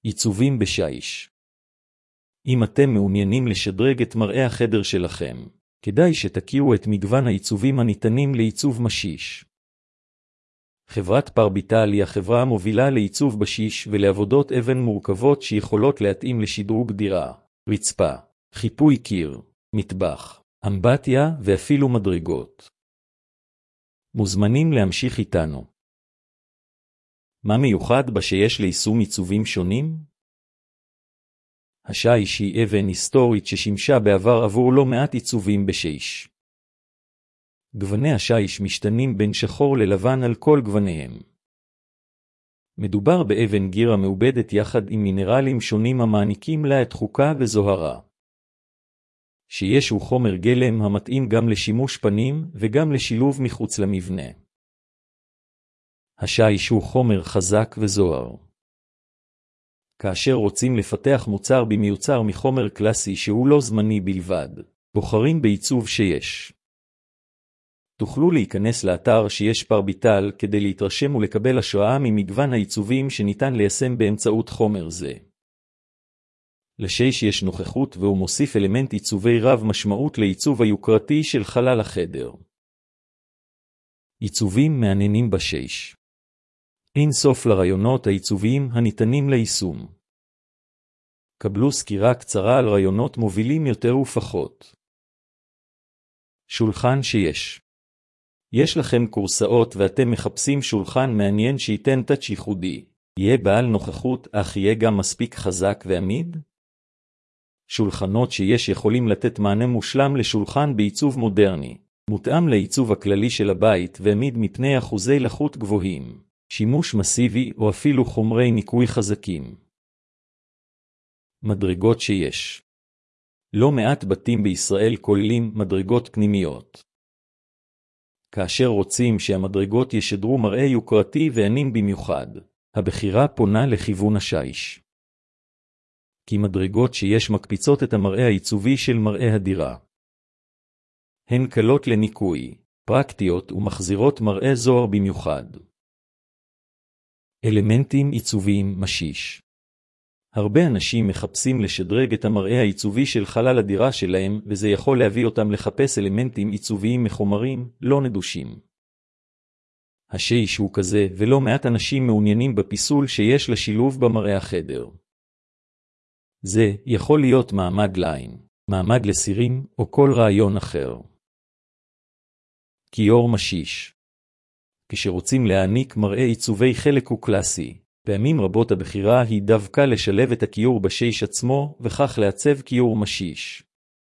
עיצובים בשיש. אם אתם מעוניינים לשדרג את מראה החדר שלכם, כדאי שתכירו את מגוון העיצובים הניתנים לעיצוב משיש. חברת פרביטל היא החברה המובילה לעיצוב בשיש ולעבודות אבן מורכבות שיכולות להתאים לשדרוג דירה, רצפה, חיפוי קיר, מטבח, אמבטיה ואפילו מדרגות. מוזמנים להמשיך איתנו. מה מיוחד בשיש ליישום עיצובים שונים? השיש היא אבן היסטורית ששימשה בעבר עבור לא מעט עיצובים בשיש. גווני השיש משתנים בין שחור ללבן על כל גווניהם. מדובר באבן גירה מעובדת יחד עם מינרלים שונים המעניקים לה את חוקה וזוהרה. שיש הוא חומר גלם המתאים גם לשימוש פנים וגם לשילוב מחוץ למבנה. השיש הוא חומר חזק וזוהר. כאשר רוצים לפתח מוצר במיוצר מחומר קלאסי שהוא לא זמני בלבד, בוחרים בעיצוב שיש. תוכלו להיכנס לאתר שיש פרביטל כדי להתרשם ולקבל השראה ממגוון העיצובים שניתן ליישם באמצעות חומר זה. לשיש יש נוכחות והוא מוסיף אלמנט עיצובי רב משמעות לעיצוב היוקרתי של חלל החדר. עיצובים מעניינים בשיש. אין סוף לרעיונות העיצוביים הניתנים ליישום. קבלו סקירה קצרה על רעיונות מובילים יותר ופחות. שולחן שיש. יש לכם קורסאות ואתם מחפשים שולחן מעניין שייתן טאץ' ייחודי. יהיה בעל נוכחות אך יהיה גם מספיק חזק ועמיד? שולחנות שיש יכולים לתת מענה מושלם לשולחן בעיצוב מודרני, מותאם לעיצוב הכללי של הבית ועמיד מפני אחוזי לחות גבוהים, שימוש מסיבי או אפילו חומרי ניקוי חזקים. מדרגות שיש. לא מעט בתים בישראל כוללים מדרגות פנימיות. כאשר רוצים שהמדרגות ישדרו מראה יוקרתי ועניין במיוחד, הבחירה פונה לכיוון השיש. כי מדרגות שיש מקפיצות את המראה העיצובי של מראה הדירה. הן קלות לניקוי, פרקטיות ומחזירות מראה זוהר במיוחד. אלמנטים עיצוביים משיש. הרבה אנשים מחפשים לשדרג את המראה העיצובי של חלל הדירה שלהם, וזה יכול להביא אותם לחפש אלמנטים עיצוביים מחומרים לא נדושים. השיש הוא כזה, ולא מעט אנשים מעוניינים בפיסול שיש לשילוב במראה החדר. זה יכול להיות מעמד לעין, מעמד לסירים או כל רעיון אחר. כיור משיש. כשרוצים להעניק מראה עיצובי חלק וקלאסי, פעמים רבות הבחירה היא דווקא לשלב את הכיור בשיש עצמו וכך לעצב כיור משיש.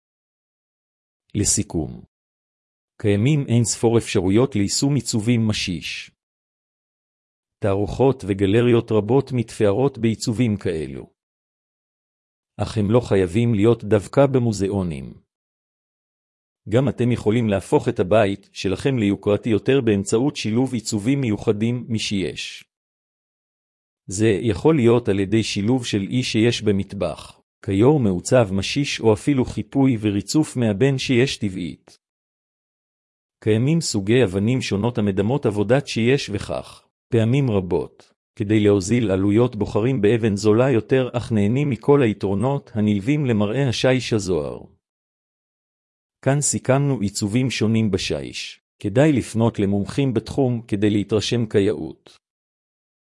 לסיכום, קיימים אין ספור אפשרויות ליישום עיצובים משיש. תערוכות וגלריות רבות מתפארות בעיצובים כאלו. אך הם לא חייבים להיות דווקא במוזיאונים. גם אתם יכולים להפוך את הבית שלכם ליוקרתי יותר באמצעות שילוב עיצובים מיוחדים משיש. זה יכול להיות על ידי שילוב של אי שיש במטבח, כיור מעוצב משיש או אפילו חיפוי וריצוף מאבן שיש טבעית. קיימים סוגי אבנים שונות המדמות עבודת שיש וכך, פעמים רבות. כדי להוזיל עלויות בוחרים באבן זולה יותר אך נהנים מכל היתרונות הנלווים למראה השיש הזוהר. כאן סיכמנו עיצובים שונים בשיש. כדאי לפנות למומחים בתחום כדי להתרשם כיאות.